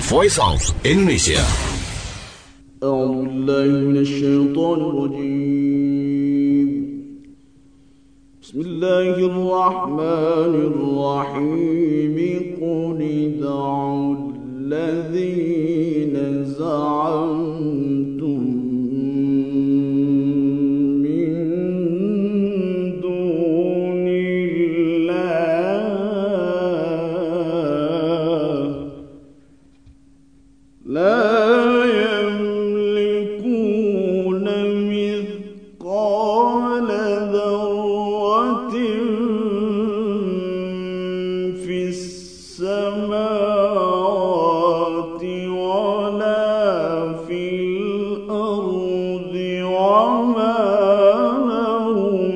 Voice of Indonesia. أعوذ بالله من الشيطان الرجيم. بسم الله الرحمن الرحيم. قل ادعوا الذين زعمتم من دون الله لا يملكون مثقال ذرة في السماوات ولا في الأرض وما لهم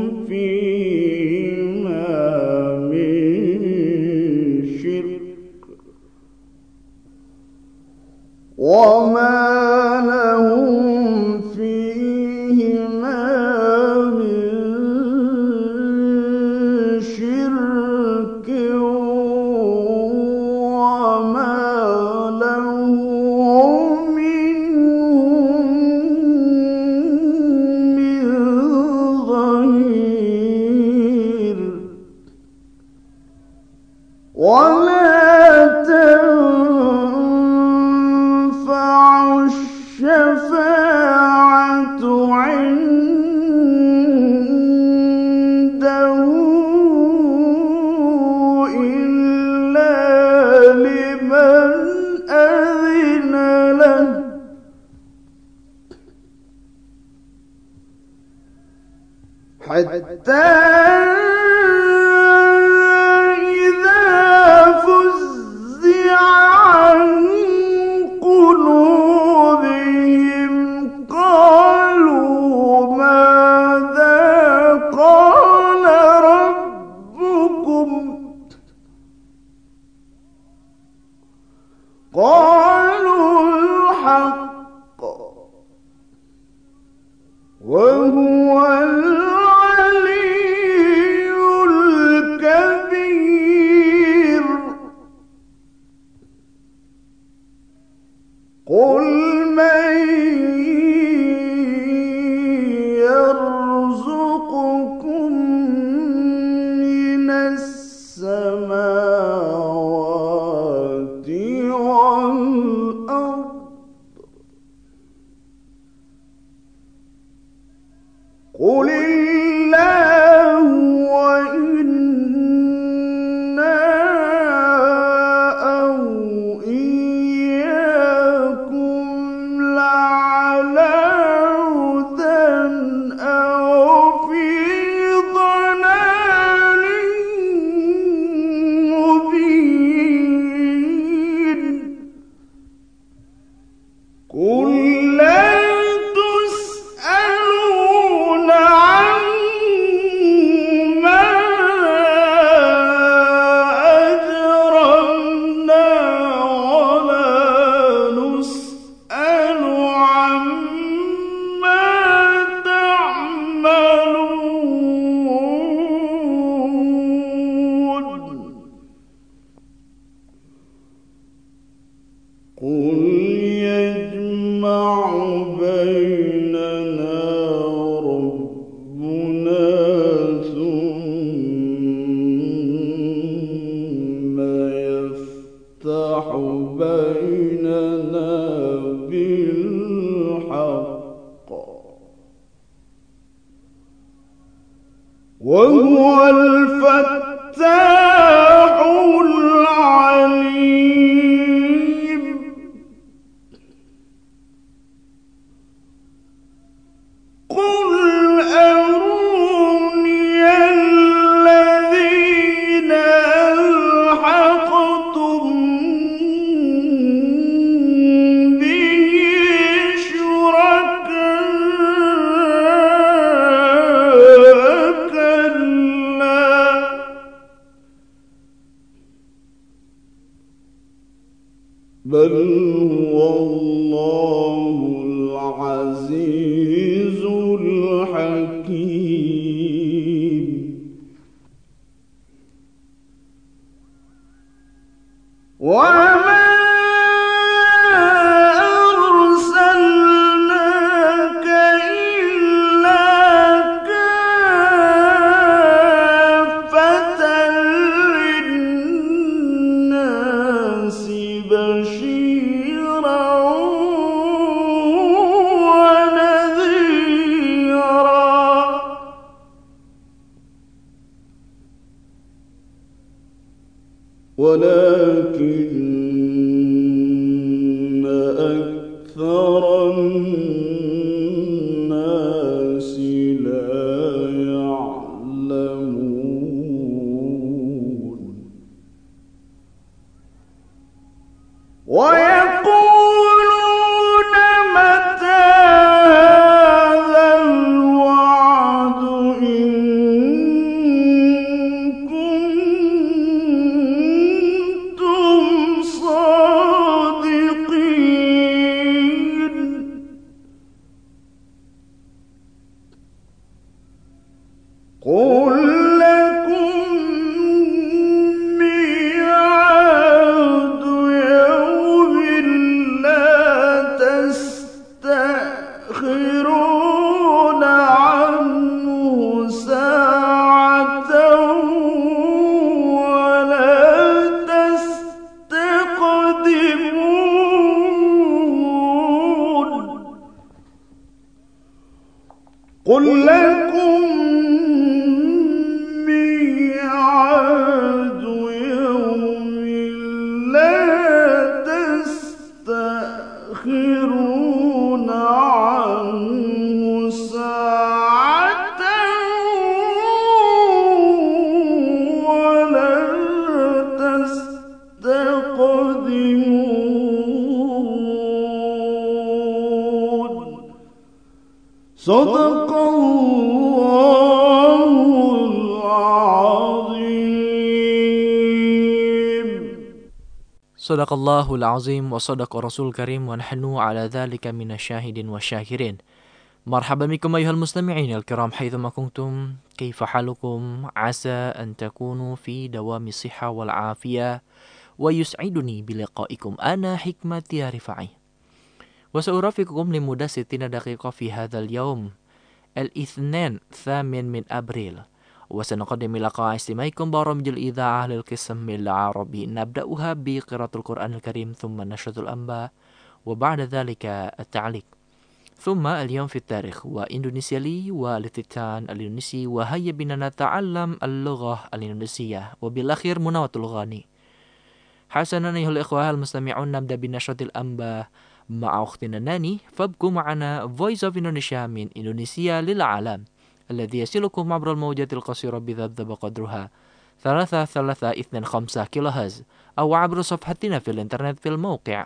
فيهما من شرك وما لهم فيهما من شرك وما له منهم من ظهير. ولا تنفع الشفاعة عنده إلا لمن أذن له حتى إذا فزع عن قلوبهم قالوا ماذا قال ربكم قالوا الحق وهو العلي الكبير. قل من يرزقكم من السماوات والأرض قل الله وإنا أو إياكم لعلى هدى أو في ضلال مبين. قل لا تسألون عما أجرمنا ولا نسأل عما تعملون. قل يجمع بيننا ربنا ثم يفتح بيننا بالحق وهو الفتاح العليم. قل أروني الذين ألحقتم به شركاء كلا بل هو الله العزيز الحكيم. وما ولكن أكثر الناس لا يعلمون ويقولون متى هذا الوعد إن كنتم صادقين قل لكم ميعاد يوم لا تستأخرون عنه ساعة ولا تستقدمون قل لكم ميعاد يوم لا تستأخرون عنه ساعة ولا تستقدمون صدق الله العظيم. Sadaqallahul azim wa sadaqa rasul karim wa nahnu ala dhalika minasyahidin wa syakirin. Marhaban bikum ayuhal mustami'in al-kiram haythuma kuntum, kaifa halukum, asa an takunu fi dawami siha wal afiyah wa yus'iduni biliqaikum ana hikmati rifai. Wa sa'urafikum limudah 60 daqiqah fi hadzal yaum al-ithnan thamin min Abril. وسنقدم لقاء استماعكم برامج الإذاعة للقسم العربي نبدأها بقراءة القرآن الكريم ثم نشرة الأنباء وبعد ذلك التعليق ثم اليوم في التاريخ وإندونيسيا لي والافتتان الإندونيسي وهيا بنا نتعلم اللغة الإندونيسية وبالأخير مناوة الغاني. حسنا أيها الإخوة المستمعون نبدأ بنشرة الأنباء مع أختنا ناني فابقوا معنا Voice of Indonesia من إندونيسيا للعالم الذي يصلكم عبر الموجات القصيرة بذبذب قدرها 3325 كيلوهرتز أو عبر صفحتنا في الإنترنت في الموقع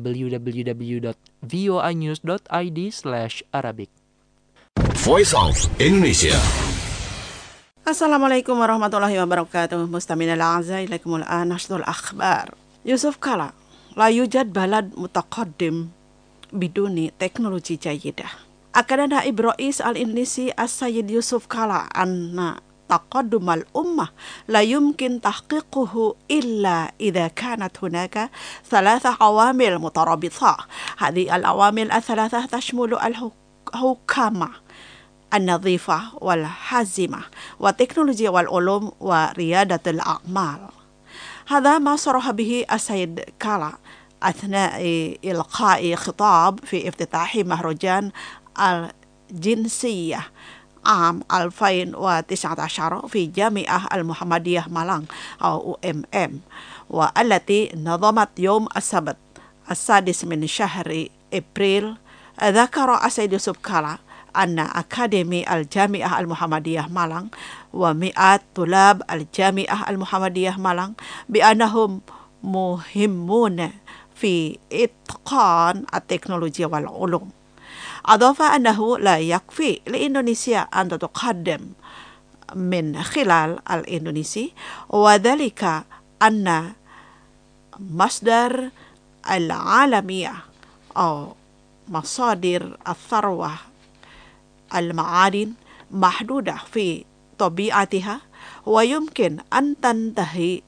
www.voinews.id/Arabic. Voice of Indonesia. Assalamualaikum warahmatullahi wabarakatuh. Mustamina al-a'zai ilaikumul an nashdul akhbar. Yusuf Kala, la yujad balad mutaqaddim biduni teknologi jayidah. أكد نائب رئيس الإندونيسي السيد يوسف كالا أن تقدم الأمة لا يمكن تحقيقه إلا إذا كانت هناك 3 عوامل مترابطة. هذه العوامل الثلاثة تشمل الحكامة النظيفة والحازمة والتكنولوجيا والعلوم وريادة الأعمال. هذا ما صرح به السيد كالا أثناء إلقاء خطاب في افتتاح مهرجان الجنسية عام 2019 في جامعة المحمدية مالانغ أو UMM والتي نظمت يوم السبت 6 من شهر أبريل. ذكر السيد يوسف كالا أن أكاديمي الجامعة المحمدية مالانغ ومئات طلاب الجامعة المحمدية مالانغ بأنهم مهمون في إتقان التكنولوجيا والعلوم. أضاف أنه لا يكفي لإندونيسيا أن تتقدم من خلال الإندونيسي وذلك أن مصدر العالمية أو مصادر الثروة المعادن محدودة في طبيعتها ويمكن أن تنتهي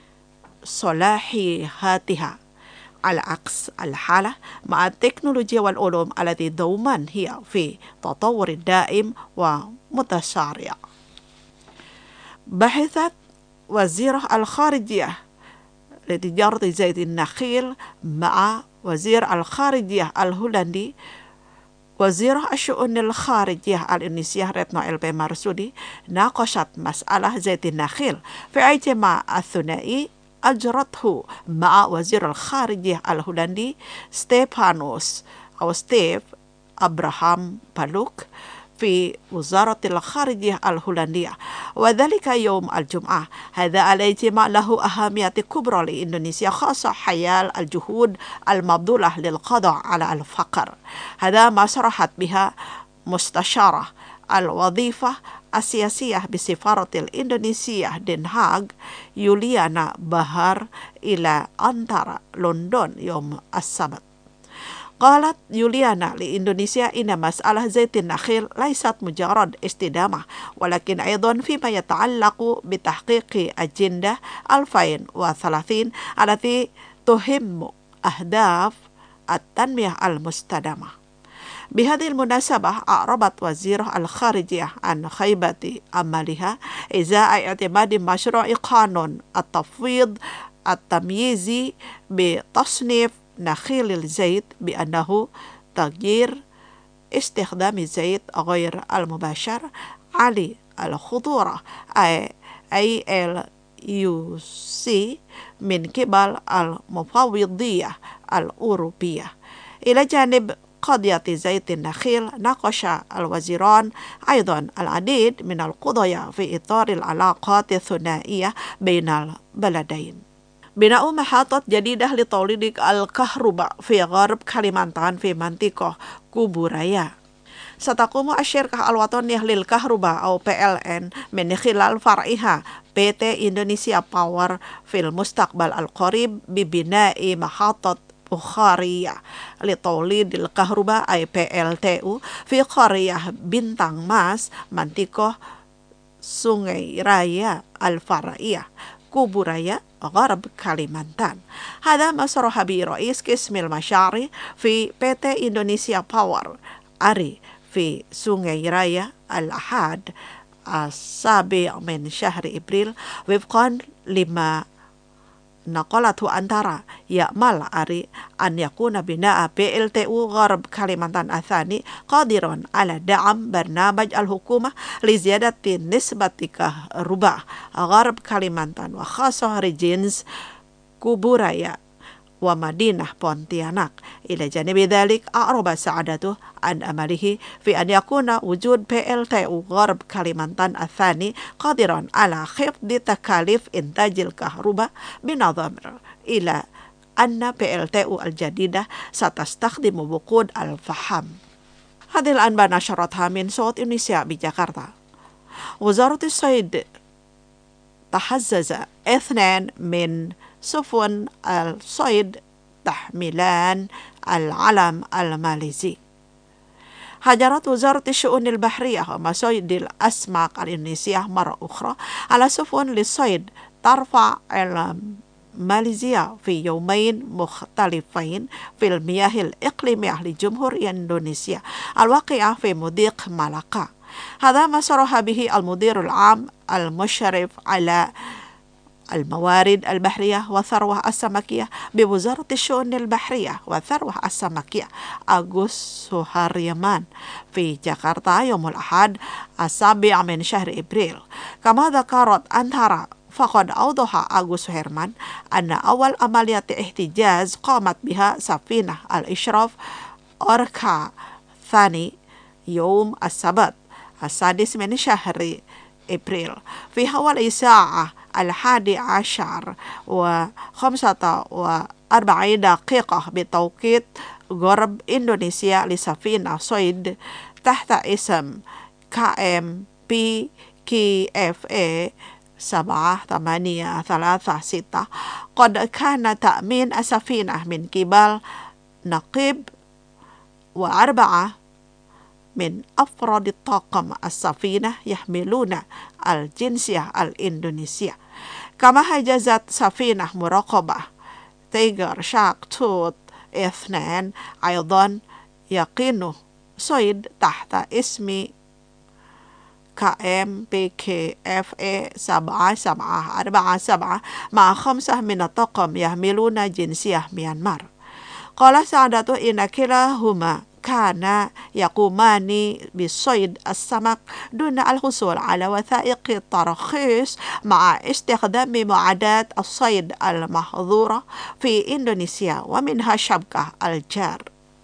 صلاحياتها على عكس الحالة مع التكنولوجيا والعلوم التي دوما هي في تطور دائم ومتسارع. بحثت وزيرة الخارجية لتجارة زيت النخيل مع وزير الخارجية الهولندي وزير الشؤون الخارجية الإندونيسية رتنو LP Marsudi ناقشت مسألة زيت النخيل في اجتماع الثنائي أجرته مع وزير الخارجية الهولندي ستيف أبراهام بالوك في وزارة الخارجية الهولندية، وذلك يوم الجمعة. هذا الاجتماع له أهمية كبرى لإندونيسيا، خاصة حيال الجهود المبذولة للقضاء على الفقر. هذا ما صرحت بها مستشارة الوظيفة السياسية بسفارة الإندونيسية دن هاغ يوليانا بهار إلى أنتارا لندن يوم السبت. قالت يوليانا لإندونيسيا إن مسألة زيت النخيل ليست مجرد استدامة، ولكن أيضا فيما يتعلق بتحقيق أجندة 2030 التي تهم أهداف التنمية المستدامة. بهذه المناسبة أعربت وزير الخارجية عن خيبة أملها إزاء اعتماد مشروع قانون التفويض التمييزي بتصنيف نخيل الزيت بأنه تغيير استخدام الزيت غير المباشر عالي الخطورة ALUC من قبل المفوضية الأوروبية. إلى جانب قضية زيت النخيل، ناقش الوزيران أيضا العديد من القضايا في إطار العلاقات الثنائية بين البلدين. بناء محطة جديدة لتوليد الكهرباء في غرب كاليمانتان في منطقة كوبورايا. ستقوم الشركة الوطنية للكهرباء أو PLN من خلال فرعها PT إندونيسيا باور في المستقبل القريب ببناء محطة بخارية لتوليد الكهرباء أي PLTU في قرية بنتang Mas منطقة سونغاي رايا الفرعية كوبورايا غرب كاليمانتان. هذا ما صرح به رئيس قسم المشاريع في PT إندونيسيا باور أري في سونغاي رايا الأحد 7 من شهر إبريل، وفقا لما نقلته أنتارا. يأمل أري أن يكون بناء PLTU غرب كاليمانتان الثاني قادرا على دعم برنامج الحكومة لزيادة نسبة كهرباء غرب كاليمانتان وخاصة ريجينز كوبورايا ومدينة بونتياناك. إلى جانب ذلك أعرب سعادته عن أمله في أن يكون وجود PLTU غرب كاليمانتان الثاني قادرا على خفض تكاليف إنتاج الكهرباء، بنظر إلى أن PLTU الجديدة ستستخدم وقود الفحم. هذه الأنباء نشرتها من صوت إندونيسيا بجاكرتا. وزارة الصيد تحزز 2 من سفن الصيد تحملان العلم الماليزي. هاجرت وزارة الشؤون البحرية ومصيد الأسماك الإندونيسية مرة أخرى على سفن للصيد ترفع علم ماليزيا في يومين مختلفين في المياه الإقليمية لجمهورية إندونيسيا الواقعة في مضيق مالاكا. هذا ما صرح به المدير العام المشرف على الموارد البحرية والثروة السمكية بوزارة الشؤون البحرية والثروة السمكية أغوست سوهاريمان في جاكرتا يوم الأحد 7 من شهر إبريل. كما ذكرت أنتارا، فقد أوضح أغوست سوهاريمان أن أول عملية احتجاز قامت بها سفينة الإشراف أوركا ثاني يوم السبت 6 من شهر إبريل في حوالي الساعة 11:45 بتوقيت غرب إندونيسيا لسفينة صيد تحت اسم KMPKFA 7836. قد كان تأمين السفينة من قبل نقيب و4 من أفراد الطاقم السفينة يحملون الجنسية الإندونيسية. كما حجزت سفينة مراقبة تيجر شارك توت 2 أيضا يقين صيد تحت اسم KMPKFA 7747 مع 5 من الطاقم يحملون جنسية ميانمار. قال سعادته إن كلاهما كان يقومان بصيد السمك دون الحصول على وثائق الترخيص مع استخدام معدات الصيد المحظورة في إندونيسيا ومنها شبكة الجار.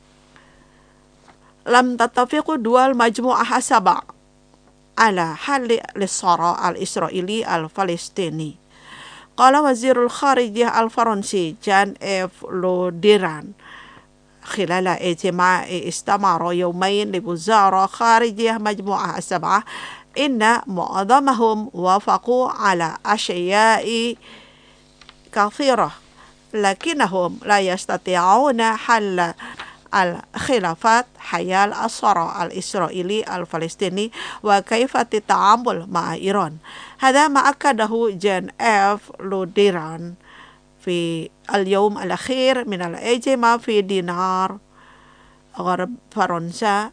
لم تتفق دول مجموعة السبع على حل للصراع الإسرائيلي الفلسطيني. قال وزير الخارجية الفرنسي جان إيف لوديران خلال اجتماع استمر يومين لوزراء خارجية مجموعة السبعة إن معظمهم وافقوا على أشياء كثيرة، لكنهم لا يستطيعون حل الخلافات حيال الصراع الإسرائيلي الفلسطيني وكيف التعامل مع إيران. هذا ما أكده جان إيف لوديران في اليوم الأخير من الاجتماع في دينار غرب فرنسا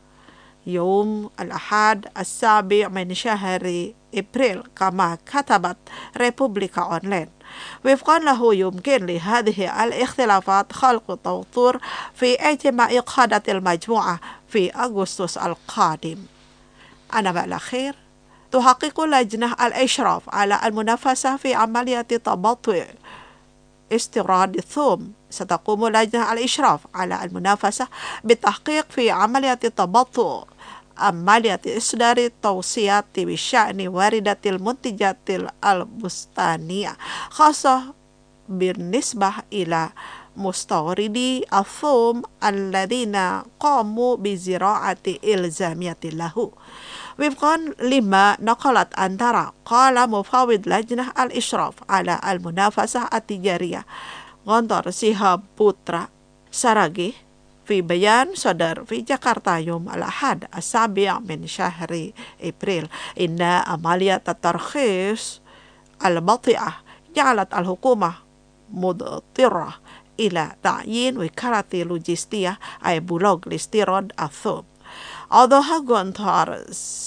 يوم الأحد 7 من شهر إبريل، كما كتبت ريبوبليكا أونلاين. وفقا له يمكن لهذه الاختلافات خلق توتر في اجتماع قادة المجموعة في أغسطس القادم. أنا الأخير تحقق لجنة الإشراف على المنافسة في عملية تباطؤ استيراد الثوم. ستقوم لجنة الإشراف على المنافسة بالتحقيق في عملية تباطؤ عملية إصدار التوصيات بشأن واردة المنتجات البستانية، خاصة بالنسبة إلى مستوردي الثوم الذين قاموا بزراعة إلزامية له. وفقا لما نقلت أنترا، قال مفوض لجنة الإشراف على المنافسة التجارية غندر سيهابوترا ساراغي في بيان صدر في جاكرتا يوم الأحد 7 من شهر إبريل إن عملية الترخيص البطيئة جعلت الحكومة مضطرة إلى تعيين وكالة لوجستية أي بلوغ لاستيراد الثوم. أوضح غندر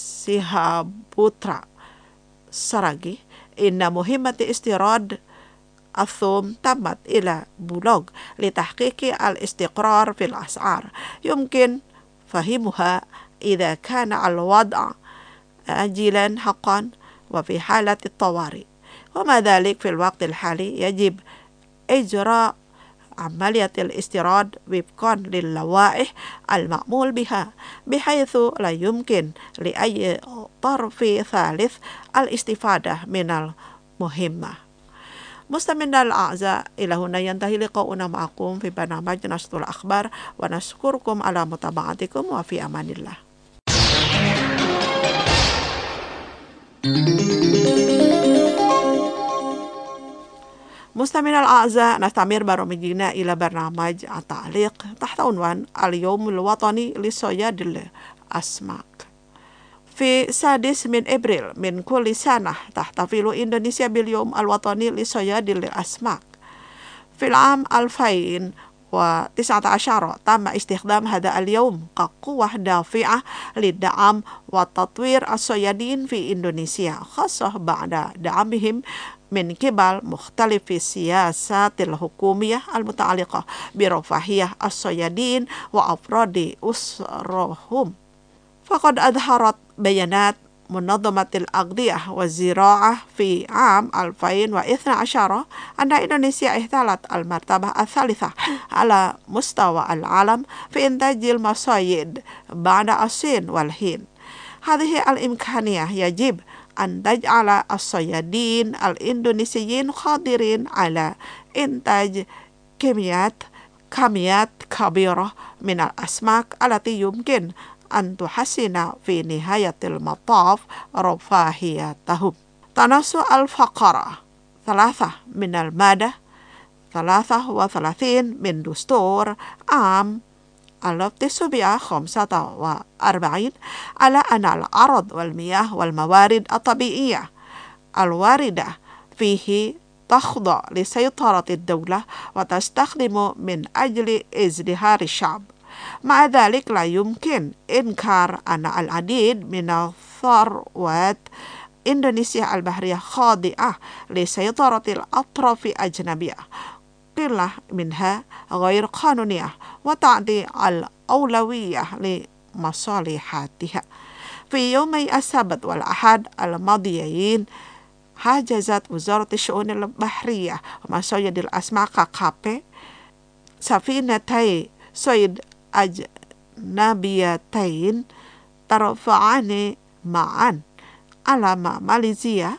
سيهابوترا ساراغي إن مهمة استيراد الثوم تمت إلى بلوغ لتحقيق الاستقرار في الأسعار يمكن فهمها إذا كان الوضع آجلا حقا وفي حالة الطوارئ، وما ذلك في الوقت الحالي يجب إجراء عملية الاستيراد وفقا للوائح المعمول بها، بحيث لا يمكن لأي طرف ثالث الاستفادة من المهمة. مستمعينا الأعزاء، إلى هنا ينتهي لقاؤنا معكم في برنامج نشر الأخبار، ونشكركم على متابعتكم وفي أمان الله. مستمعينا الأعزاء، نستمر برامجنا إلى برنامج التعليق تحت عنوان اليوم الوطني لصياد الأسماك. في 6 من إبريل من كل سنة تحتفل إندونيسيا باليوم الوطني لصياد الأسماك. في العام 2019 تم استخدام هذا اليوم كقوة دافعة للدعم وتطوير الصيادين في إندونيسيا، خاصة بعد دعمهم من قبل مختلف السياسات الحكومية المتعلقة برفاهية الصيادين وأفراد أسرهم. فقد أظهرت بيانات منظمة الأغذية والزراعة في عام 2012 أن إندونيسيا احتلت المرتبة الثالثة على مستوى العالم في إنتاج المصايد بعد الصين والهند. هذه الإمكانية يجب أن تجعل الصيادين الإندونيسيين قادرين على إنتاج كميات كبيرة من الأسماك التي يمكن أن تحسن في نهاية المطاف رفاهيتهم. تنص الفقرة 3 من المادة 33 من دستور عام 1945 على أن الأرض والمياه والموارد الطبيعية الواردة فيه تخضع لسيطرة الدولة وتستخدم من أجل ازدهار الشعب. مع ذلك لا يمكن إنكار أن العديد من ثروات إندونيسيا البحرية خاضعة لسيطرة الأطراف الأجنبية. قلة منها غير قانونية وتعطي الأولوية لمصالحاتها. في يومي السبت والأحد الماضيين حجزت وزارة الشؤون البحرية ومصايد الأسماك KKP سفينتي صيد أجنبيتين ترفعان معا على ماليزيا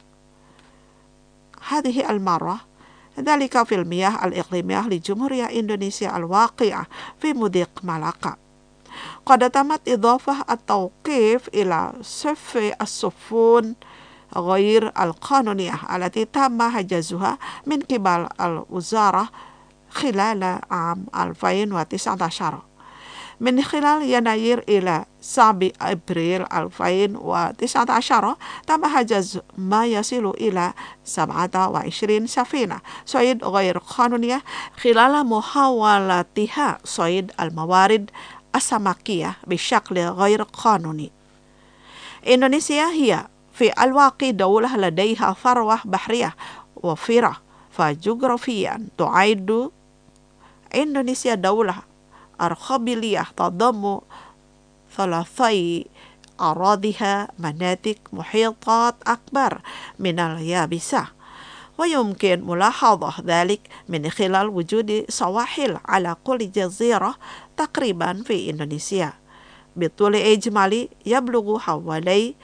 هذه المرة، ذلك في المياه الإقليمية لجمهورية إندونيسيا الواقعة في مضيق مالاكا. قد تمت إضافة التوقيف إلى صف السفن غير القانونية التي تم حجزها من قبل الوزارة خلال عام 2019. من خلال يناير إلى 7 أبريل 2019 تم حجز ما يصل إلى 27 سفينة صيد غير قانونية خلال محاولتها صيد الموارد السمكية بشكل غير قانوني. إندونيسيا هي في الواقع دولة لديها ثروة بحرية وفيرة، فجغرافيا تعد إندونيسيا دولة أرخبيلية تضم ثلثي أراضيها مناطق محيطات أكبر من اليابسة، ويمكن ملاحظة ذلك من خلال وجود سواحل على كل جزيرة تقريبا في إندونيسيا بطول إجمالي يبلغ حوالي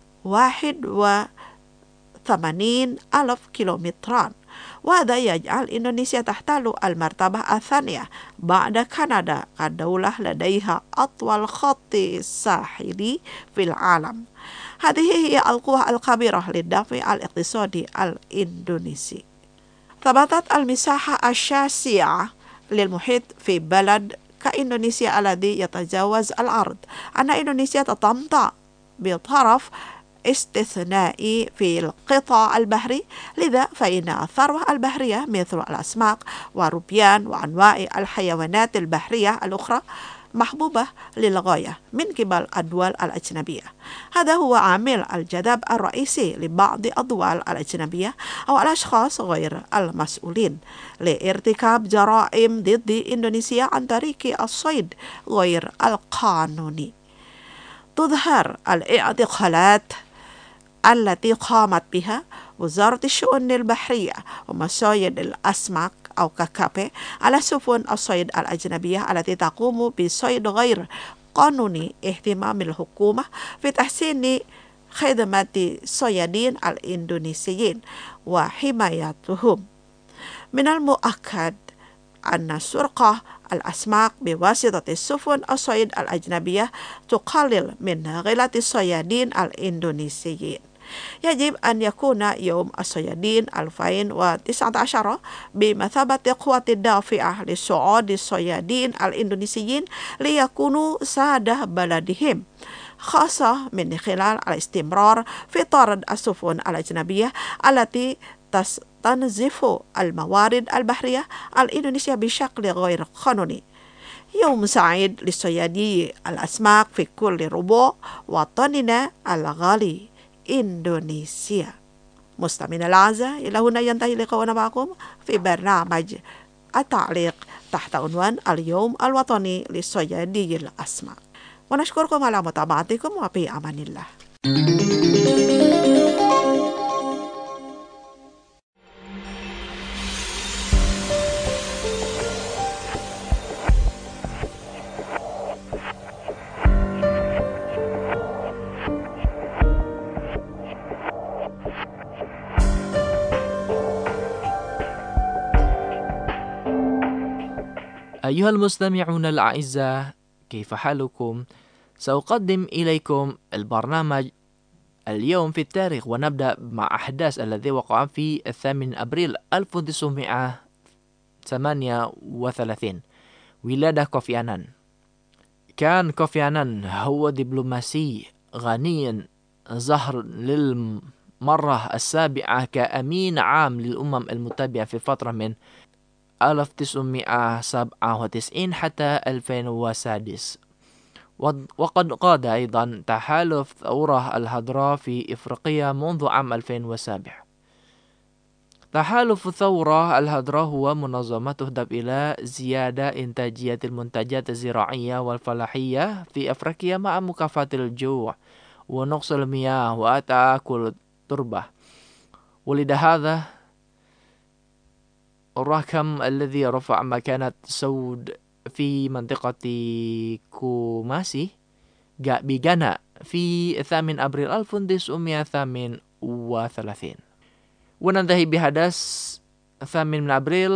81,000 كيلومترا، وهذا يجعل إندونيسيا تحتل المرتبة الثانية بعد كندا كدولة لديها أطول خط ساحلي في العالم. هذه هي القوة الكبيرة للدفع الاقتصادي الإندونيسي. ثبتت المساحة الشاسعة للمحيط في بلد كإندونيسيا الذي يتجاوز الأرض أن إندونيسيا تتمتع بطرف استثنائي في القطاع البحري، لذا فإن الثروة البحرية مثل الأسماك والروبيان وأنواع الحيوانات البحرية الأخرى محبوبة للغاية من قبل الدول الأجنبية. هذا هو عامل الجذب الرئيسي لبعض الدول الأجنبية أو الأشخاص غير المسؤولين لارتكاب جرائم ضد إندونيسيا عن طريق الصيد غير القانوني. تظهر الاعتقالات التي قامت بها وزارة الشؤون البحرية ومصايد الأسماك أو KKP على سفن الصيد الأجنبية التي تقوم بصيد غير قانوني اهتمام الحكومة في تحسين خدمات الصيادين الإندونيسيين وحمايتهم. من المؤكد أن سرقة الأسماك بواسطة السفن الصيد الأجنبية تقلل من غلة الصيادين الإندونيسيين. يجب أن يكون يوم الصيادين 2019 بمثابة قوة دافعة لصعود الصيادين الإندونيسيين ليكونوا سادة بلدهم، خاصة من خلال الاستمرار في طرد السفن الأجنبية التي تنزف الموارد البحرية الإندونيسية بشكل غير قانوني. يوم سعيد لصيادي الأسماك في كل ربوع وطننا الغالي إندونيسيا. مستمعينا الأعزاء، إلى هنا ينتهي لقاؤنا معكم في برنامج التعليق تحت عنوان اليوم الوطني لصيادي الأسماك، ونشكركم على متابعتكم وفي أمان الله. أيها المستمعون الأعزاء، كيف حالكم؟ سأقدم إليكم البرنامج اليوم في التاريخ، ونبدأ مع أحداث الذي وقع في 8 أبريل 1938. ولادة كوفي أنان. كان كوفي أنان هو دبلوماسي غني ظهر للمرة السابعة كأمين عام للأمم المتحدة في فترة من 1997 حتى 2006، وقد قاد أيضا تحالف الثورة الخضراء في إفريقيا منذ عام 2007. تحالف الثورة الهدراء هو منظمة تهدف إلى زيادة إنتاجية المنتجات الزراعية والفلاحية في أفريقيا مع مكافحة الجوع ونقص المياه وتآكل التربة. ولد هذا الرقم الذي رفع مكانة سود في منطقة كوماسي بغانا في 8 أبريل 1938. وننتهي بحدث 8 أبريل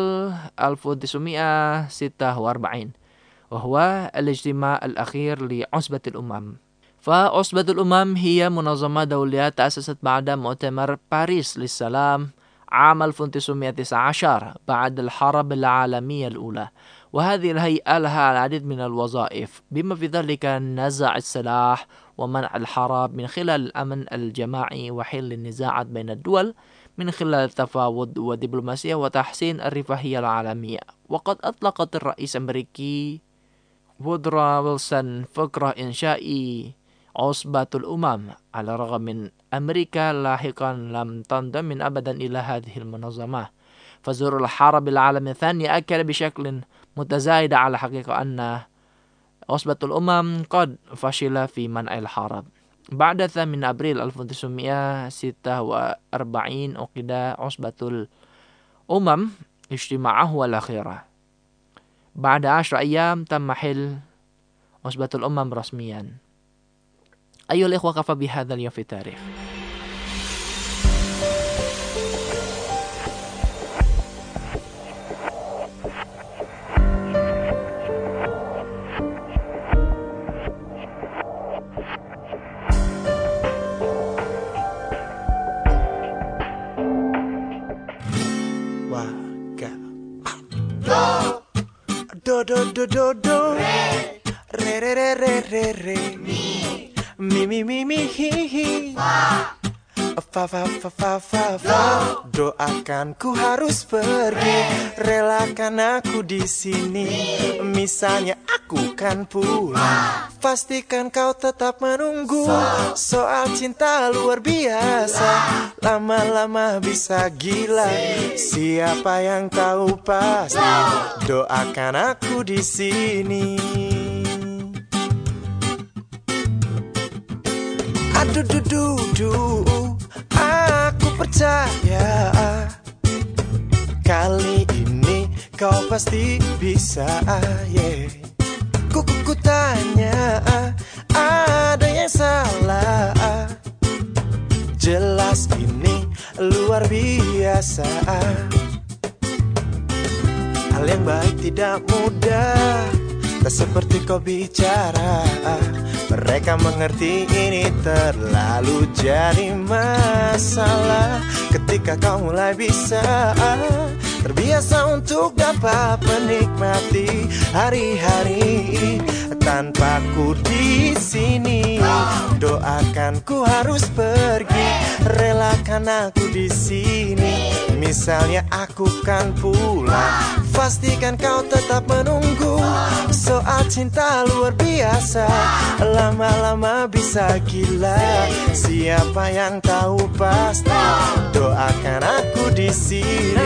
1946 وهو الاجتماع الأخير لعصبة الأمم. فعصبة الأمم هي منظمة دولية تأسست بعد مؤتمر باريس للسلام عام 1919 بعد الحرب العالمية الأولى. وهذه الهيئة لها العديد من الوظائف بما في ذلك نزع السلاح ومنع الحرب من خلال الأمن الجماعي وحل النزاعات بين الدول من خلال التفاوض والدبلوماسية وتحسين الرفاهية العالمية. وقد أطلقت الرئيس الأمريكي وودرو ويلسون فكرة إنشاء عصبة الأمم على الرغم من أمريكا لاحقا لم تنضم أبدا إلى هذه المنظمة. فظهور الحرب العالمية الثانية أكد بشكل متزايد على حقيقة أن عصبة الأمم قد فشل في منع الحرب. بعد 8 أبريل 1946 عقد عصبة الأمم اجتماعه الأخير. بعد 10 أيام تم حل عصبة الأمم رسميا. أيها الإخوة، كفى بهذا اليوم في التاريخ. Do re re re re re re mi hi hi fa fa fa fa fa fa. Doakan ku harus pergi, relakan aku di sini. Misalnya aku kan pulang, pastikan kau tetap menunggu. Soal cinta luar biasa, lama-lama bisa gila. Siapa yang tahu pasti, doakan aku di sini. Aduh aku percaya kali ini kau pasti bisa, yeah. Ku tanya, ada yang salah? Jelas ini luar biasa. Hal yang baik tidak mudah, tak seperti kau bicara. Mereka mengerti ini terlalu jadi masalah. Ketika kau mulai bisa terbiasa untuk dapat menikmati hari-hari tanpaku di sini. Doakan ku harus pergi, relakan aku di sini. Misalnya aku kan pulang, pastikan kau tetap menunggu. Soal cinta luar biasa, lama-lama bisa gila. Siapa yang tahu pasti, doakan aku di sini.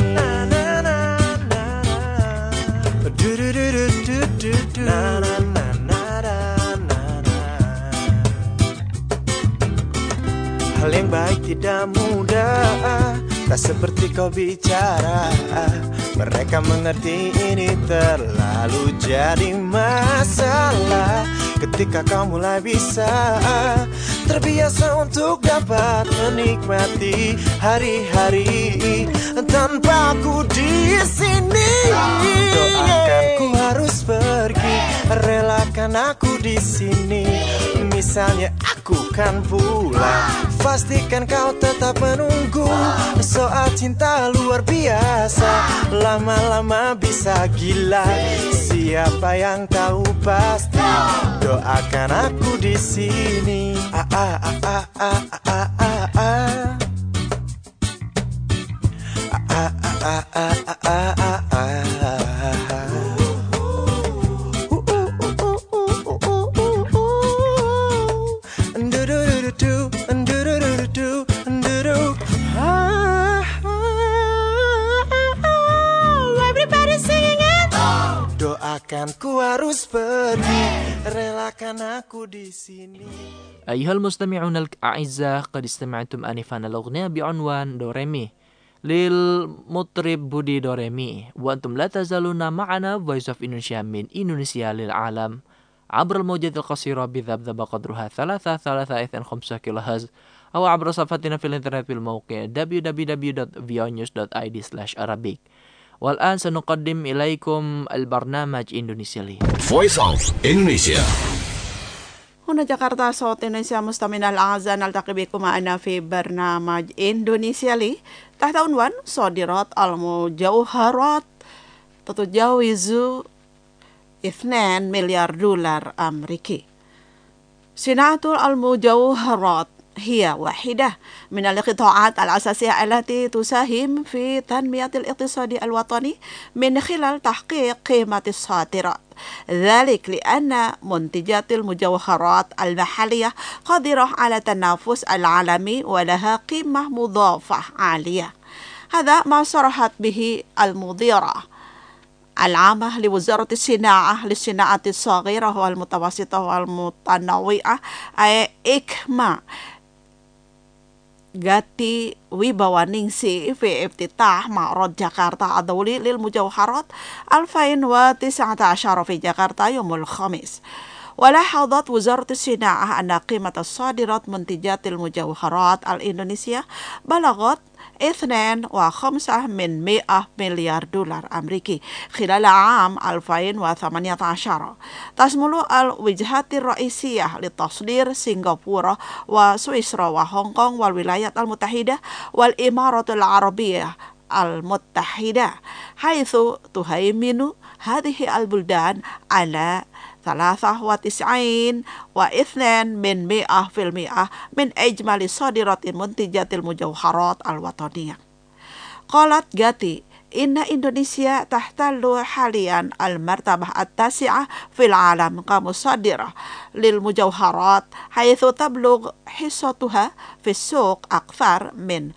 Hal yang baik tidak mudah, tak seperti kau bicara. Mereka mengerti ini terlalu jadi masalah. Ketika kau mulai bisa terbiasa untuk dapat menikmati hari-hari tanpa aku di sini. Doakan ku harus pergi, relakan aku di sini. Misalnya aku kan pulang, pastikan kau tetap menunggu. Soal cinta luar biasa, lama-lama bisa gila. Siapa yang tahu pasti, doakan aku di sini. akan ku harus pergi. Relakan aku di sini. أيها المستمعون الأعزاء، قد استمعتم آنفا الأغنية بعنوان دوريمي للمطرب بودي دوريمي، وأنتم لا تزالون معنا Voice of Indonesia من إندونيسيا للعالم عبر الموجات القصيرة بذبذبة قدرها 3.5 كيلو هرتز، أو عبر صفحتنا في الإنترنت بالموقع www.voanews.id/Arabic. والآن سنقدم إليكم البرنامج إندونيسيا لي. Voice of Indonesia. هنا جاكرتا صوت إندونيسيا مستمعينا الأعزاء، نلتقي بكم معنا في برنامج إندونيسيا لي تحت عنوان صادرات المجوهرات تتجاوز 2 مليار دولار أمريكي. صناعة المجوهرات هي واحدة من القطاعات الأساسية التي تساهم في تنمية الاقتصاد الوطني من خلال تحقيق قيمة الصادرات، ذلك لأن منتجات المجوهرات المحلية قادرة على التنافس العالمي ولها قيمة مضافة عالية. هذا ما صرحت به المديرة العامة لوزارة الصناعة للصناعة الصغيرة والمتوسطة والمتنوعة إكما Gati Wibawaningsi في افتتاح معرض جاكرتا الدولي للمجوهرات 2019 في جاكرتا يوم الخميس. ولاحظت وزارة الصناعة أن قيمة الصادرات منتجات المجوهرات الإندونيسية بلغت 2.5 مليار دولار أمريكي خلال عام 2018. تشمل الوجهات الرئيسية للتصدير سنغافورة وسويسرا وهونغ كونغ والولايات المتحدة والإمارات العربية المتحدة، حيث تهيمن هذه البلدان على 93.2% من إجمالي صادرات منتجات المجوهرات الوطنية. قالت غاتي إن إندونيسيا تحتل حاليا المرتبة 9 في العالم كمصدرة للمجوهرات، حيث تبلغ حصتها في السوق أكثر من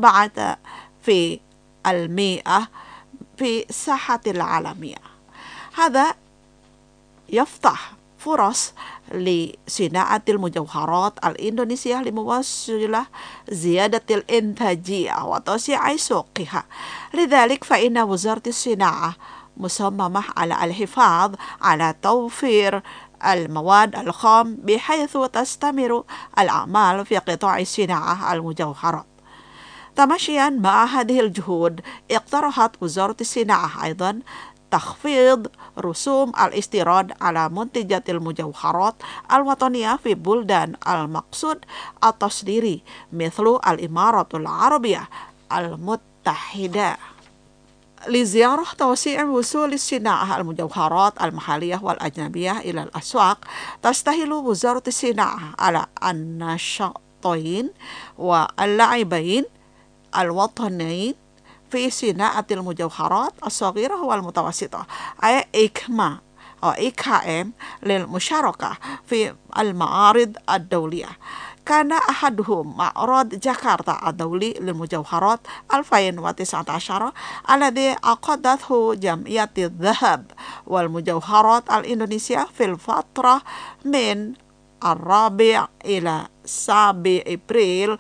4% في الساحة العالمية. هذا يفتح فرص لصناعة المجوهرات الإندونيسية لمواصلة زيادة الإنتاجية وتوسيع سوقها. لذلك فإن وزارة الصناعة مصممة على الحفاظ على توفير المواد الخام بحيث تستمر الأعمال في قطاع الصناعة المجوهرات. تماشيا مع هذه الجهود، اقترحت وزارة الصناعة أيضا تخفيض رسوم الاستيراد على منتجات المجوهرات الوطنية في بلدان المقصود التصديري مثل الإمارات العربية المتحدة. لزيارة توسيع وصول الصناعة المجوهرات المحلية والأجنبية إلى الأسواق، تستهل وزارة الصناعة على النشاطين واللاعبين الوطنيين في صناعة المجوهرات الصغيرة والمتوسطة أي إكما أو إكم للمشاركة في المعارض الدولية. كان أحدهم معرض جاكرتا الدولي للمجوهرات 2019 الذي عقدته جمعية الذهب والمجوهرات الإندونيسية في الفترة من 4 إلى 7 إبريل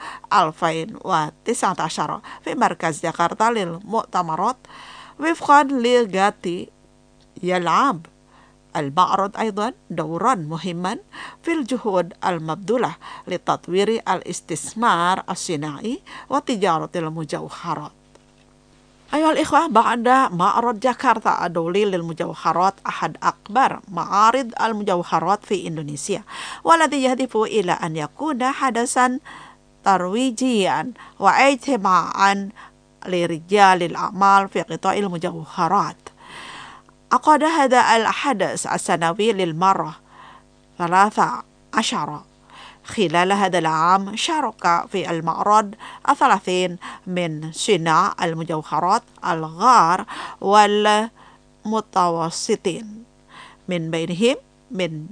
2019 في مركز جاكرتا للمؤتمرات. وفقا لغاتي، يلعب المعرض أيضا دورا مهما في الجهود المبذولة لتطوير الاستثمار الصناعي وتجارة المجوهرات. أيها الإخوة، بعد معرض جاكرتا الدولي للمجوهرات أحد أكبر معارض المجوهرات في إندونيسيا، والذي يهدف إلى أن يكون حدثا ترويجيا واجتماعا لرجال الأعمال في قطاع المجوهرات. عقد هذا الحدث السنوي للمرة 13. خلال هذا العام شارك في المعرض 30 من صناع المجوهرات الغار والمتوسطين، من بينهم من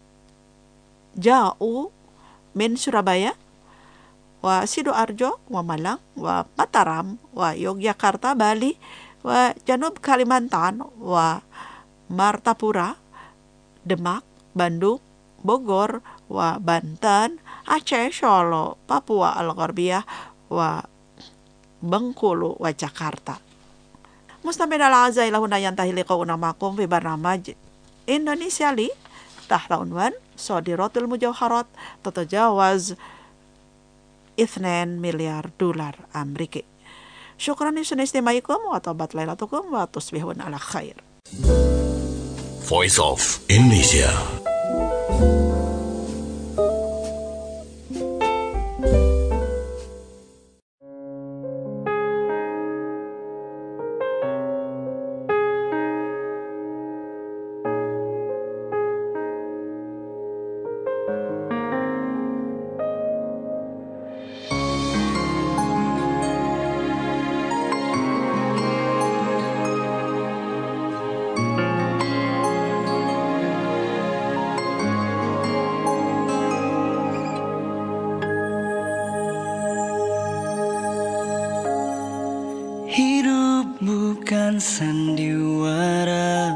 جاءوا من سورابaya وسيدوارjo ومalang ومataram ويوغياكارتا Bali وجنوب كاليمانتان Martapura, Demak, Bandung, Bogor, wa Banten, Aceh, Solo, Papua Al-Gharbiyah, wa Bengkulu, wa Jakarta. Mustamina al-azai lahuna yantahi liqauna makum fi barnamaj Indonesia li tahlaunwan sodiratul mujawharat tatajawaz $2 miliar Amerika. Syukran istimaikum wa tabat lailatukum wa tusbihun ala khair. Voice of Indonesia. Hidup bukan sandiwara,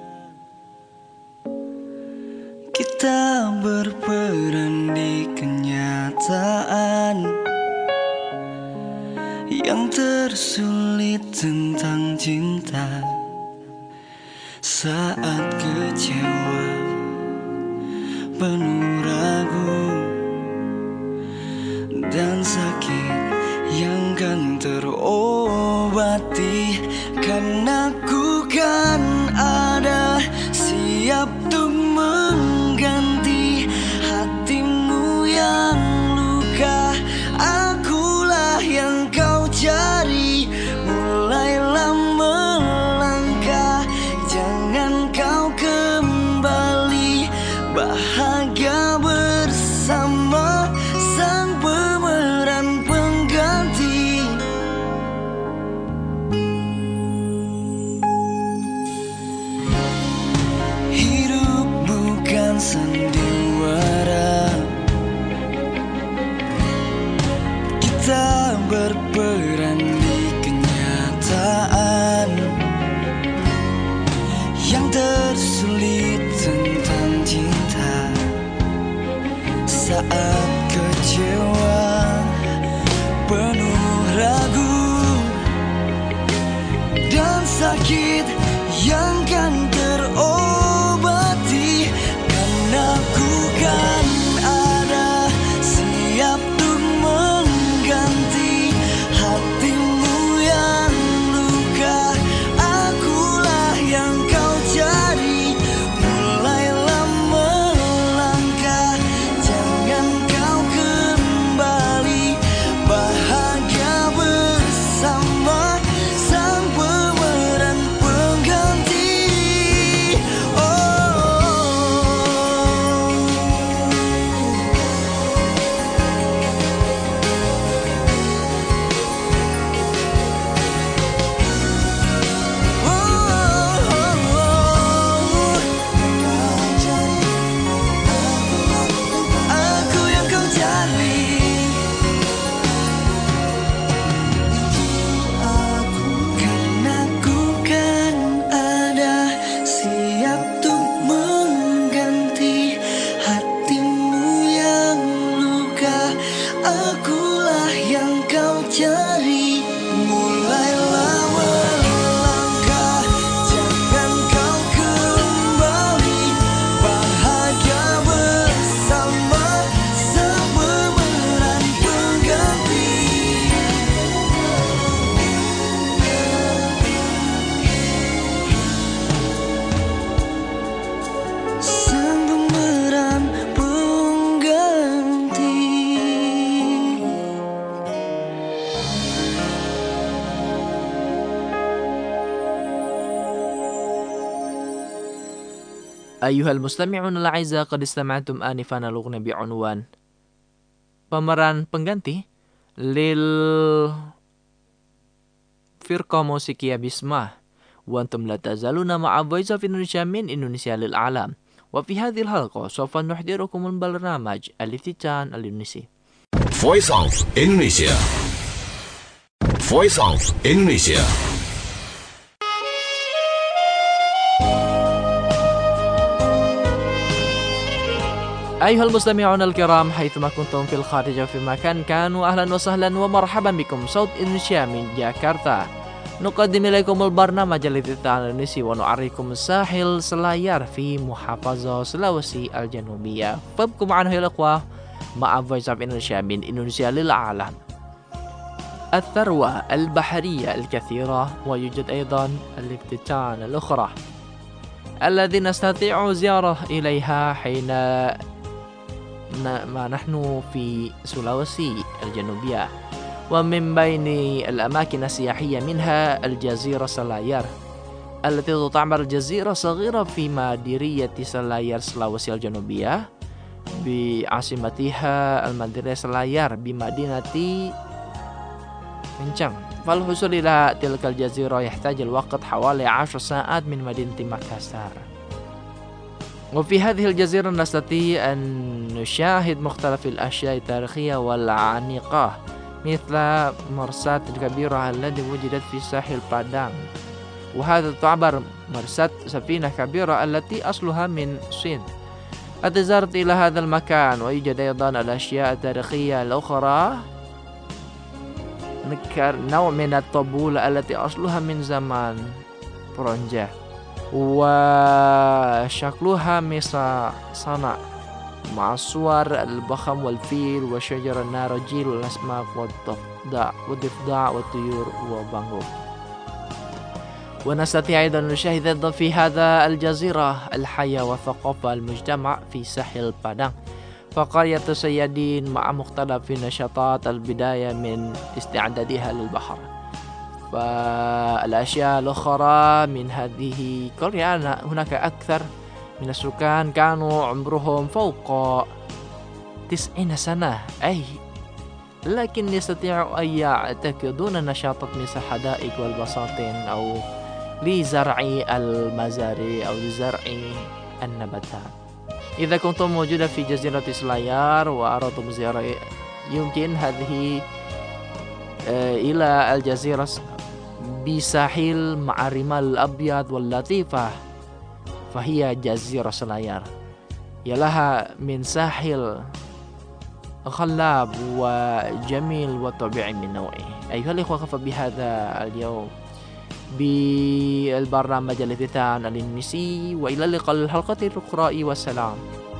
kita berperan di kenyataan yang tersulit tentang cinta. Saat kecewa penuh ragu dan sakit yang kan terobati, karena ku kan ada siap untuk mengganti hatimu yang luka. Akulah yang kau cari, mulailah melangkah, jangan kau kembali bahagia bersama sang pemeran pengganti. Hidup bukan sandiwara, kita berperan di kenyataan yang tersulit tentang cinta. Saat kecewa penuh ragu dan sakit yang kan terobati, karena ku kan ada siap untuk mengganti hatimu yang luka. Akulah yang kau cari, mulailah melangkah, jangan kau kembali bahagia bersama sang pemeran pengganti. Aku yang kau cari, karena ku kan ada siap untuk mengganti hatimu yang luka. Akulah yang kau cari, mulailah melangkah, jangan kau kembali bahagia bersama sang pemeran pengganti. Sang pemeran pengganti. Ayuhal mustami'un al-a'izza, qad istama'tum anifan al-ughna bi'unwan pemeran pengganti lil firqa musikiya Bismah, wa antum la tazaluna ma'a Voice of Indonesia min Indonesia lil alam. Wa fi hadhihi al-halqa sawfa nuhdirukum al-barnamaj al-iftitan al-Indonesi. Voice of Indonesia. Voice of Indonesia. أيها المستمعون الكرام حيثما كنتم في الخارج وفي مكان كانوا أهلا وسهلا ومرحبا بكم. صوت إندونيسيا من جاكرتا نقدم إليكم البرنامج الإذاعي الإندونيسي ونعرضكم الساحل سلايار في محافظة سلاوسي الجنوبية. فابقوا معنا يا الأخوة مع Voice of Indonesia من إندونيسيا للعالم. الثروة البحرية الكثيرة، ويوجد أيضا الابتتان الأخرى الذي نستطيع زيارة إليها حين ما نحن في سلاوسي الجنوبية. ومن بين الأماكن السياحية منها الجزيرة سلايار التي تعتبر جزيرة صغيرة في مديرية سلايار سلاوسي الجنوبية بعاصمتها المديرية سلايار بمدينة Kencang. فالوصول إلى تلك الجزيرة يحتاج الوقت حوالي 10 ساعات من مدينة مكاسار. وفي هذه الجزيرة نستطيع أن نشاهد مختلف الأشياء التاريخية والعميقة مثل مرساة الكبيرة التي وجدت في ساحل بادang، وهذا تعتبر مرساة سفينة كبيرة التي أصلها من الصين. أتزارت إلى هذا المكان، ويوجد أيضا الأشياء التاريخية الأخرى نوع من الطبولة التي أصلها من زمان برونزة وشكلها مثل صنع مع الصور البخم والفيل وشجر النارجيل والأسماك والضفدع والطيور وبانغو. ونستطيع أيضا نشاهد في هذا الجزيرة الحياة وثقافة المجتمع في ساحل بادang، فقرية صيادين مع مختلف نشاطات البداية من استعدادها للبحر. فالأشياء الأخرى من هذه القرية هناك أكثر من السكان كانوا عمرهم فوق 90 سنة لكن يستطيعوا أن يعتقدون نشاطات مثل حدائق والبساتين أو لزرع المزارع أو لزرع النباتات. إذا كنتم موجودة في جزيرة سلايار وأردتم زيارة يمكن هذه إلى الجزيرة بساحل مع الرمال الأبيض واللطيفة، فهي جزيرة سلايار. لها من ساحل خلاب وجميل وطبيعي من نوعه. أيها الإخوة، فبهذا اليوم بالبرنامج الإذاعي الإندونيسي، وإلى اللقاء الحلقة الأخرى والسلام.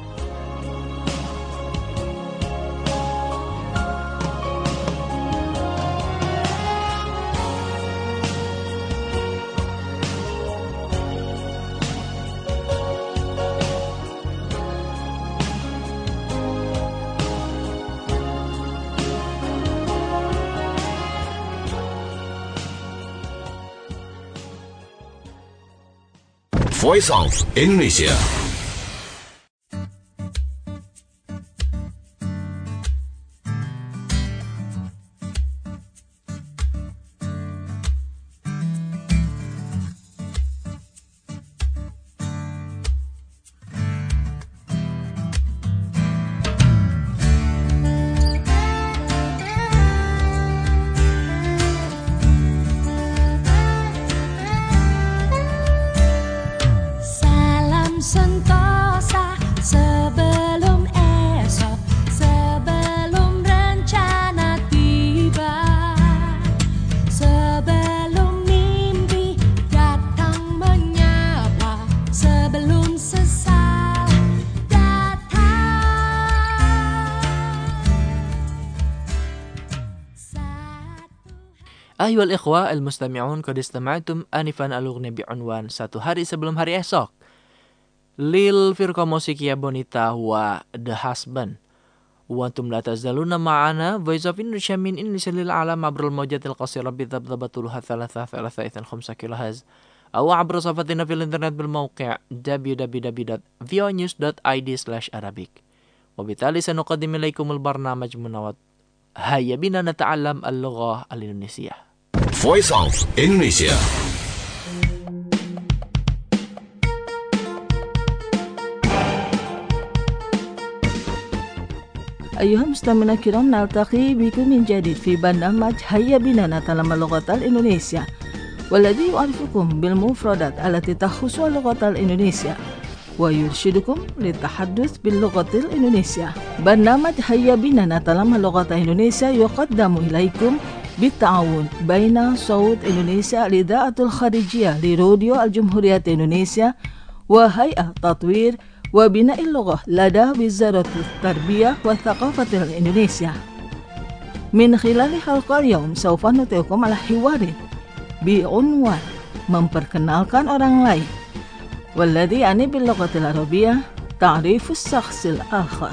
Voice of Indonesia. أيها الإخوة المستمعون، قد استمعتم آنفا الأغنية بعنوان Satu Hari Sebelum Hari Esok للفرقة موسيقية بونيتا و The Husband. وأنتم لا تزالون معنا Voice of Indonesia من إندونيسيا للعالم عبر الموجات القصيرة بذبذبة طولها 3.5 كيلوهرتز أو عبر صفحتنا في الإنترنت بالموقع www.voanews.id/arabic. وبالتالي سنقدم إليكم البرنامج منوط هيا بنا نتعلم اللغة الإندونيسية. Voice of Indonesia. أيها المستمعون الكرام، نلتقي بكم من جديد في برنامج هيا بنا نتعلم اللغة الإندونيسية، والذي يعرفكم بالمفردات التي تخص اللغة الإندونيسية. ويرشدكم للتحدث باللغة الإندونيسية. برنامج هيا بنا نتعلم اللغة الإندونيسية يقدم إليكم بالتعاون بين صوت إندونيسيا الإذاعة الخارجية لراديو الجمهورية إندونيسيا وهيئة تطوير وبناء اللغة لدى وزارة التربية والثقافة الإندونيسيا. من خلال حلقة اليوم سوف نطلقكم على حوار بعنوان memperkenalkan orang lain والذي يعني باللغة العربية تعريف الشخص الآخر.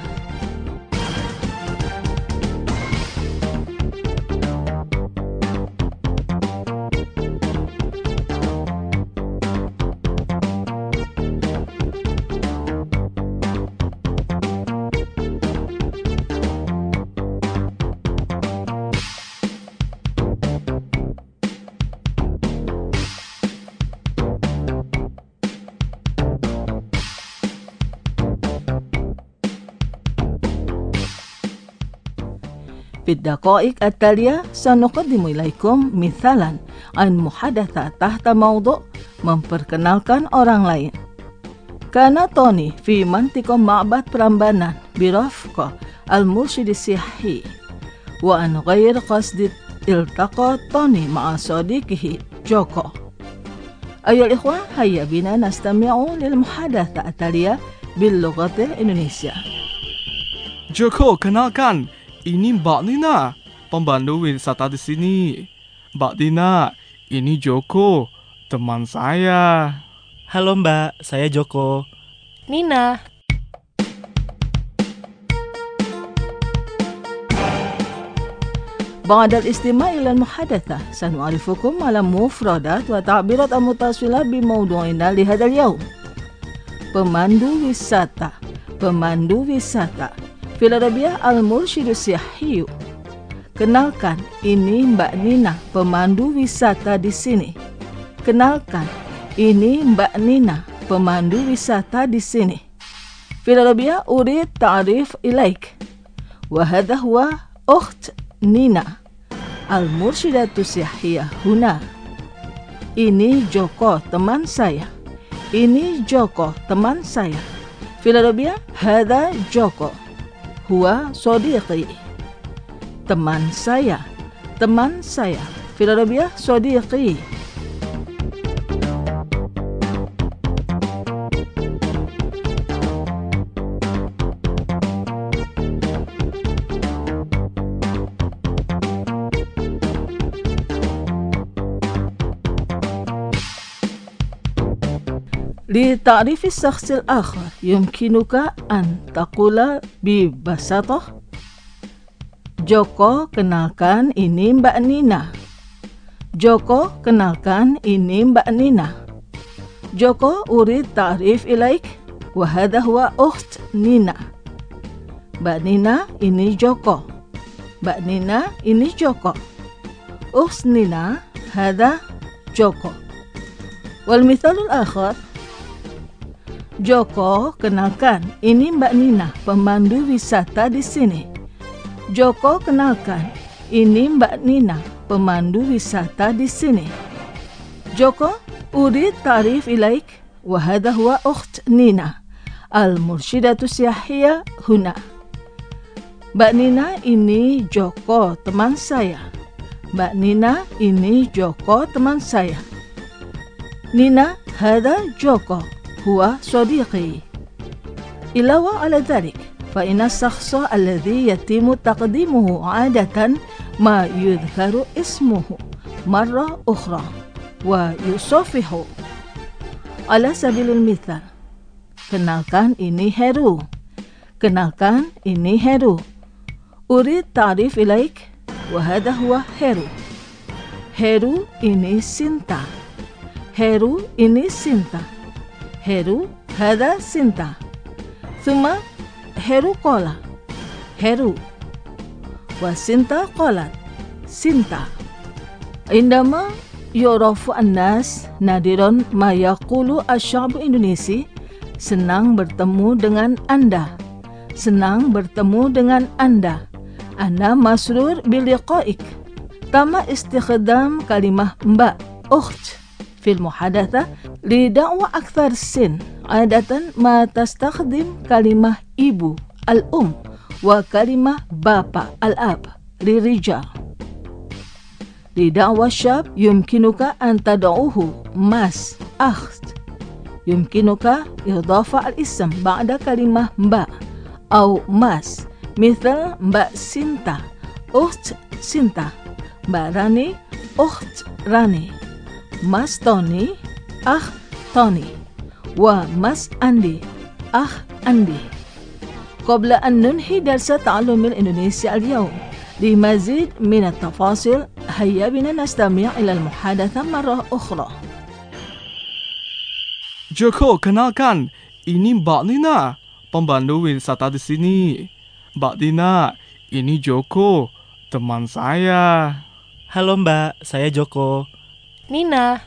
في الدقائق التالية سنقدم إليكم مثالا عن محادثة تحت موضوع memperkenalkan orang lain. كان توني في منطقة معبد برامبانان برفقة المرشد السياحي، وعن غير قصد التقى توني مع صديقه جوكو. أيها الإخوة، هيا بنا نستمع للمحادثة التالية باللغة الإندونيسية. Joko, kenalkan, ini Mbak Nina, pembantu wisata di sini. Mbak Nina, ini Joko, teman saya. Halo Mbak, saya Joko. Nina. بعد الاستماع إلى المحادثة سنعرفكم على مفردات وتعبيرات المتصلة بموضوعنا لهذا اليوم. Pemandu wisata. Pemandu wisata. Fil Arabiyah al-Mursyid Siyahhi. Kenalkan, ini Mbak Nina, pemandu wisata di sini. Kenalkan, ini Mbak Nina, pemandu wisata di sini. Fil Arabiyah urid ta'rif ilaik. Wa hadha huwa ukht Nina, al-Mursyidatu Siyahiyah huna. Ini Joko, teman saya. Ini Joko, teman saya. Fil Arabiyah hadha Joko. Huwa sodiqi, teman saya, teman saya. Fil Arabiyah sodiqi. لتعريف الشخص الآخر يمكنك أن تقول ببساطة Joko, kenalkan ini Mbak Nina. Joko, kenalkan ini Mbak Nina. Joko, urid ta'rif ilaik wa hadha huwa ukht Nina. Mbak Nina, ini Joko. Mbak Nina, ini Joko. Ukht Nina, hadha Joko. والمثال الآخر Joko, kenalkan, ini Mbak Nina, pemandu wisata di sini. Joko, kenalkan, ini Mbak Nina, pemandu wisata di sini. Joko, urid ta'rif ilaik wa hadha huwa ukht Nina, al-Mursyidatu Siyahiyah huna. Mbak Nina, ini Joko, teman saya. Mbak Nina, ini Joko, teman saya. Nina, hadha Joko. هو صديقي. علاوة على ذلك فإن الشخص الذي يتم تقديمه عادة ما يذكر اسمه مرة أخرى ويصافحه. على سبيل المثال kenalkan ini Heru. Kenalkan ini Heru. أريد تعريف إليك وهذا هو Heru. Heru ini Sinta. Heru ini Sinta. Heru, hada Sinta. ثم Heru قال Heru وسنتا قالت Sinta. عندما يعرف الناس نادرا ما يقول الشعب الإندونيسي senang bertemu dengan Anda. Senang bertemu dengan Anda. Ana masrur biliqaik. Tama istikhdam kalimah mbak ukht في المحادثة لدعوة أكثر سن عادة ما تستخدم كلمة ibu الأم وكلمة بابا الأب للرجال. لدعوة الشاب يمكنك أن تدعوه ماس أخت. يمكنك إضافة الاسم بعد كلمة mbak أو ماس مثل mbak Sinta أخت Sinta, mbak Rani أخت راني, mas Tony أخ توني, ومس أندي أخ أندي. قبل أن ننهي درس تعلم الإندونيسيا اليوم لمزيد من التفاصيل هيا بنا نستمع إلى المحادثة مرة أخرى. Joko, kenalkan, ini Mbak Nina, pembantu wisata di sini. Mbak Nina, ini Joko, teman saya. Halo Mbak, saya Joko. Nina.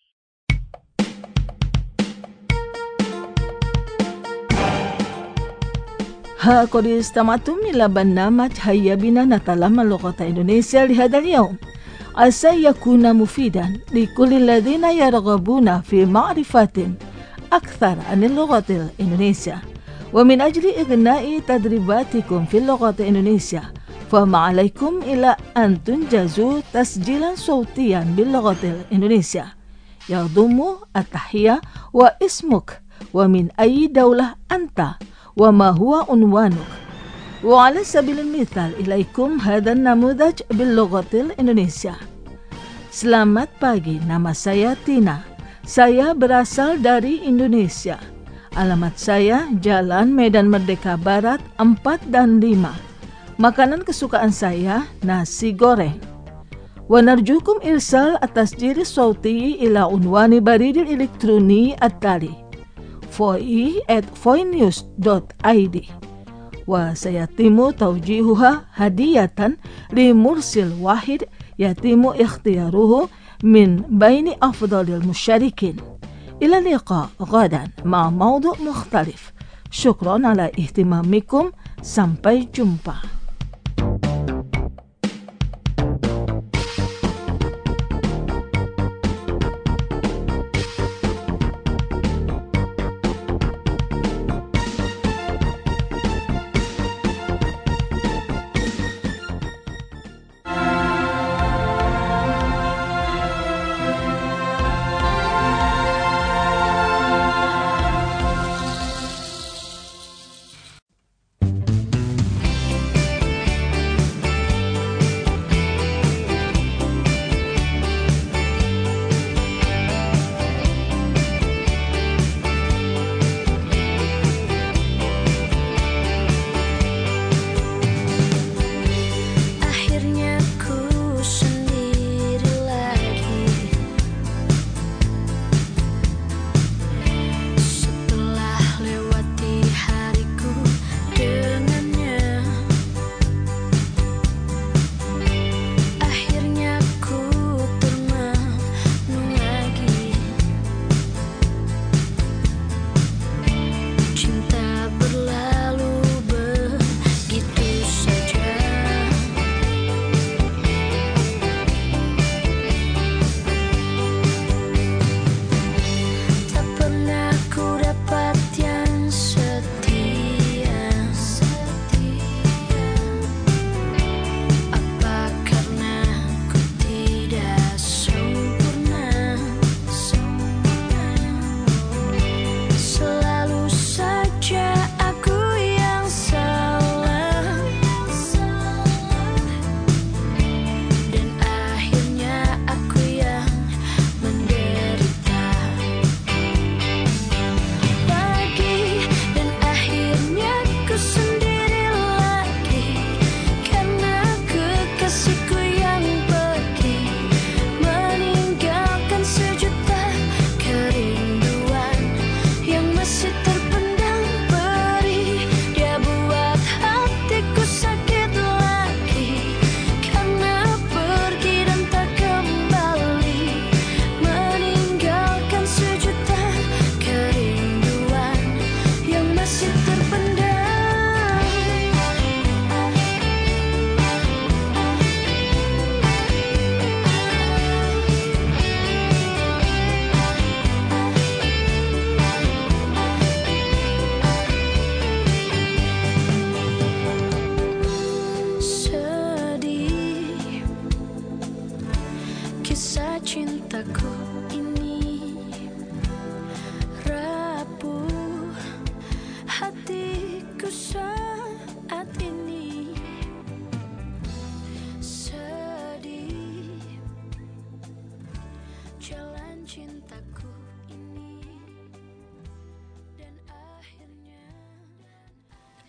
قد استمعتم إلى برنامج هيا بنا نتعلم اللغة الإندونيسية لهذا اليوم. عسى يكون مفيدا لكل الذين يرغبون في معرفة أكثر عن اللغة الإندونيسية. ومن أجل إغناء تدريباتكم في اللغة الإندونيسية فما عليكم إلا أن تنجزوا تسجيلا صوتيا باللغة الإندونيسية يضم التحية واسمك ومن أي دولة أنت وما هو عنوانك. وعلى سبيل المثال إليكم هذا النموذج باللغة الإندونيسية. Selamat pagi, nama saya Tina. Saya berasal dari Indonesia. Alamat saya Jalan Medan Merdeka Barat 4 dan 5. Makanan kesukaan saya nasi goreng. ونرجوكم إرسال التسجيل الصوتي إلى عنوان بريد الإلكتروني التالي foi@foinews.id وسيتم توجيهها هدية لمرسل واحد يتم اختياره من بين أفضل المشاركين. إلى اللقاء غدا مع موضوع مختلف. شكرا على اهتمامكم. Sampai jumpa.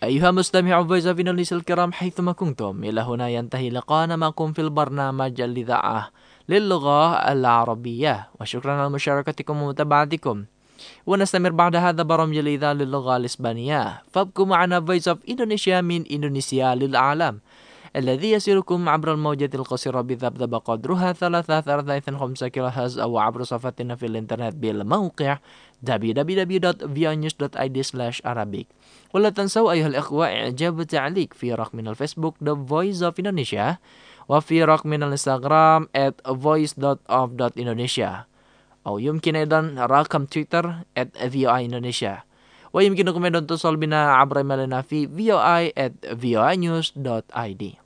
أيها مستمعو Voice of Indonesia الكرام حيثما كنتم، إلى هنا ينتهي لقاءنا معكم في البرنامج الإذاعة للغة العربية، وشكرا على مشاركتكم ومتابعتكم. ونستمر بعد هذا برامج الإذاعة للغة الإسبانية، فابقوا معنا Voice of Indonesia من إندونيسيا للعالم، الذي يصلكم عبر الموجة القصيرة بذبذب قدرها 3.5 كيلوهرتز أو عبر صفحتنا في الإنترنت بالموقع www.voinews.id/arabic. ولا تنسوا أيها الأخوة إعجاب وتعليق في رقمنا الفيسبوك The Voice of Indonesia، وفي رقمنا الانستغرام @voice.of.indonesia، أو يمكن أيضا رقم تويتر @voiindonesia، ويمكنكم أيضا الاتصال بنا عبر إيميلنا في voi@voinews.id.